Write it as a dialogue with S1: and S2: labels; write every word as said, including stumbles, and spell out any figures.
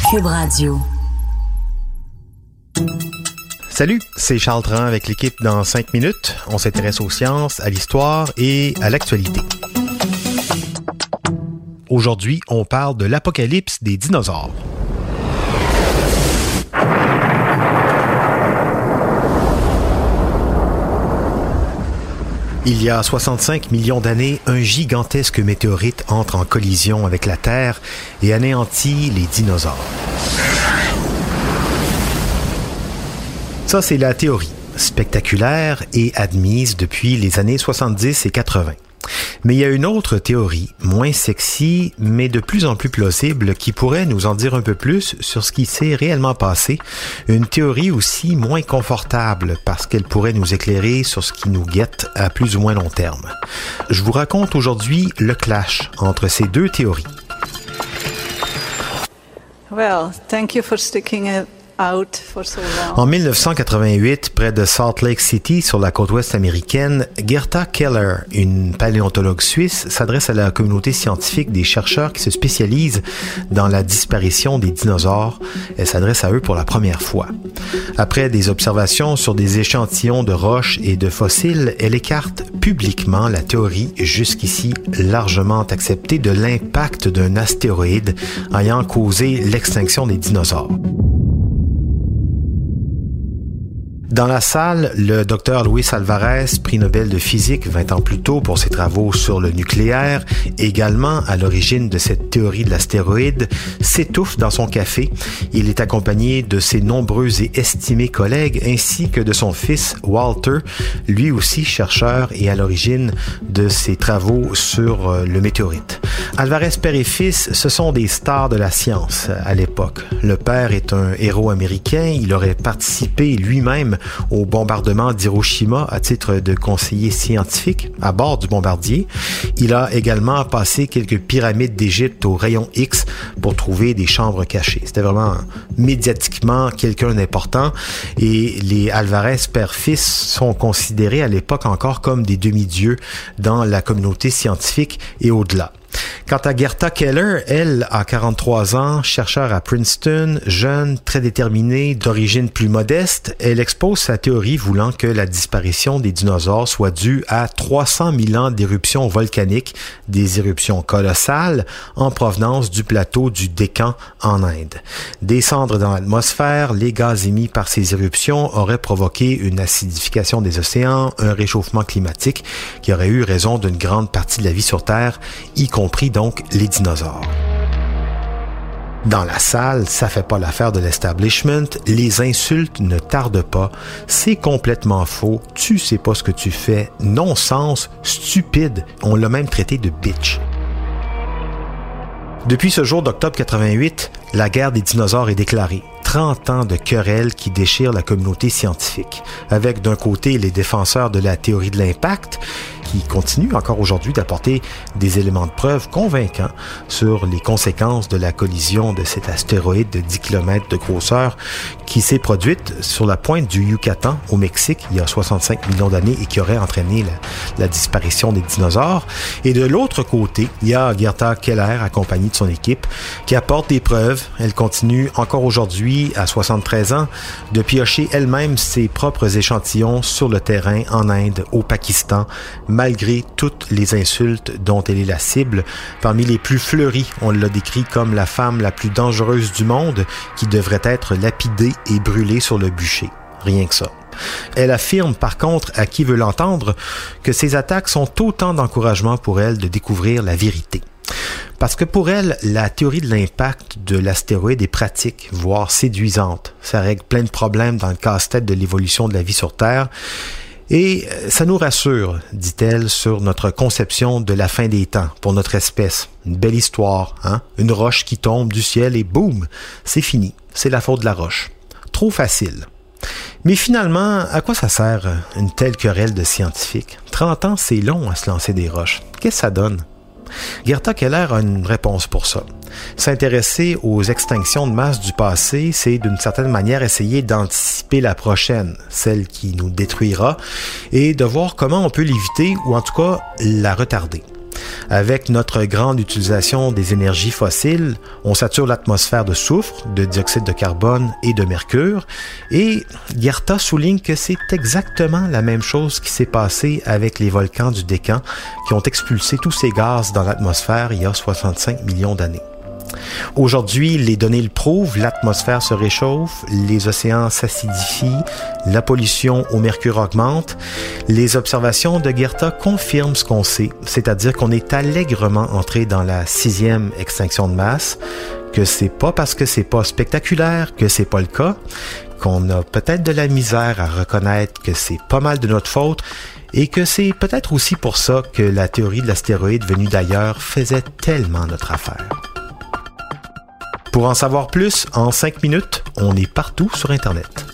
S1: Cube Radio.
S2: Salut, c'est Charles Tran avec l'équipe dans cinq minutes. On s'intéresse aux sciences, à l'histoire et à l'actualité. Aujourd'hui, on parle de l'apocalypse des dinosaures. Il y a soixante-cinq millions d'années, un gigantesque météorite entre en collision avec la Terre et anéantit les dinosaures. Ça, c'est la théorie, spectaculaire et admise depuis les années soixante-dix et quatre-vingts. Mais il y a une autre théorie, moins sexy, mais de plus en plus plausible, qui pourrait nous en dire un peu plus sur ce qui s'est réellement passé. Une théorie aussi moins confortable, parce qu'elle pourrait nous éclairer sur ce qui nous guette à plus ou moins long terme. Je vous raconte aujourd'hui le clash entre ces deux théories.
S3: Well, thank you for sticking it.
S2: En dix-neuf cent quatre-vingt-huit, près de Salt Lake City, sur la côte ouest américaine, Gerta Keller, une paléontologue suisse, s'adresse à la communauté scientifique des chercheurs qui se spécialisent dans la disparition des dinosaures. Elle s'adresse à eux pour la première fois. Après des observations sur des échantillons de roches et de fossiles, elle écarte publiquement la théorie jusqu'ici largement acceptée de l'impact d'un astéroïde ayant causé l'extinction des dinosaures. Dans la salle, le docteur Luis Alvarez, prix Nobel de physique vingt ans plus tôt pour ses travaux sur le nucléaire, également à l'origine de cette théorie de l'astéroïde, s'étouffe dans son café. Il est accompagné de ses nombreux et estimés collègues ainsi que de son fils Walter, lui aussi chercheur et à l'origine de ses travaux sur le météorite. Alvarez père et fils, ce sont des stars de la science à l'époque. Le père est un héros américain, il aurait participé lui-même au bombardement d'Hiroshima à titre de conseiller scientifique à bord du bombardier. Il a également passé quelques pyramides d'Égypte au rayon X pour trouver des chambres cachées. C'était vraiment médiatiquement quelqu'un d'important et les Alvarez père-fils sont considérés à l'époque encore comme des demi-dieux dans la communauté scientifique et au-delà. Quant à Gerta Keller, elle a quarante-trois ans, chercheur à Princeton, jeune, très déterminée, d'origine plus modeste, elle expose sa théorie voulant que la disparition des dinosaures soit due à trois cent mille ans d'éruptions volcaniques, des éruptions colossales en provenance du plateau du Décan en Inde. Des cendres dans l'atmosphère, les gaz émis par ces éruptions auraient provoqué une acidification des océans, un réchauffement climatique qui aurait eu raison d'une grande partie de la vie sur Terre, y compris donc les dinosaures. Dans la salle, ça fait pas l'affaire de l'establishment, les insultes ne tardent pas, c'est complètement faux, tu sais pas ce que tu fais, non-sens, stupide, on l'a même traité de bitch. Depuis ce jour d'octobre quatre-vingt-huit, la guerre des dinosaures est déclarée. trente ans de querelles qui déchirent la communauté scientifique, avec d'un côté les défenseurs de la théorie de l'impact, qui continuent encore aujourd'hui d'apporter des éléments de preuve convaincants sur les conséquences de la collision de cet astéroïde de dix kilomètres de grosseur qui s'est produite sur la pointe du Yucatan au Mexique il y a soixante-cinq millions d'années et qui aurait entraîné la, la disparition des dinosaures. Et de l'autre côté, il y a Gerta Keller, accompagnée de son équipe, qui apporte des preuves. Elle continue encore aujourd'hui, à soixante-treize ans, de piocher elle-même ses propres échantillons sur le terrain en Inde, au Pakistan, malgré toutes les insultes dont elle est la cible. Parmi les plus fleuries, on l'a décrit comme la femme la plus dangereuse du monde qui devrait être lapidée et brûlée sur le bûcher. Rien que ça. Elle affirme par contre, à qui veut l'entendre, que ces attaques sont autant d'encouragement pour elle de découvrir la vérité. Parce que pour elle, la théorie de l'impact de l'astéroïde est pratique, voire séduisante. Ça règle plein de problèmes dans le casse-tête de l'évolution de la vie sur Terre. Et ça nous rassure, dit-elle, sur notre conception de la fin des temps pour notre espèce. Une belle histoire, hein? Une roche qui tombe du ciel et boum, c'est fini. C'est la faute de la roche. Trop facile. Mais finalement, à quoi ça sert une telle querelle de scientifiques? trente ans, c'est long à se lancer des roches. Qu'est-ce que ça donne? Gerta Keller a une réponse pour ça. S'intéresser aux extinctions de masse du passé, c'est d'une certaine manière essayer d'anticiper la prochaine, celle qui nous détruira, et de voir comment on peut l'éviter ou en tout cas la retarder. Avec notre grande utilisation des énergies fossiles, on sature l'atmosphère de soufre, de dioxyde de carbone et de mercure. Et Guerta souligne que c'est exactement la même chose qui s'est passé avec les volcans du Décan qui ont expulsé tous ces gaz dans l'atmosphère il y a soixante-cinq millions d'années. Aujourd'hui, les données le prouvent, l'atmosphère se réchauffe, les océans s'acidifient, la pollution au mercure augmente. Les observations de Guerta confirment ce qu'on sait, c'est-à-dire qu'on est allègrement entré dans la sixième extinction de masse, que c'est pas parce que c'est pas spectaculaire que c'est pas le cas, qu'on a peut-être de la misère à reconnaître que c'est pas mal de notre faute, et que c'est peut-être aussi pour ça que la théorie de l'astéroïde venu d'ailleurs faisait tellement notre affaire. Pour en savoir plus, en cinq minutes, on est partout sur Internet.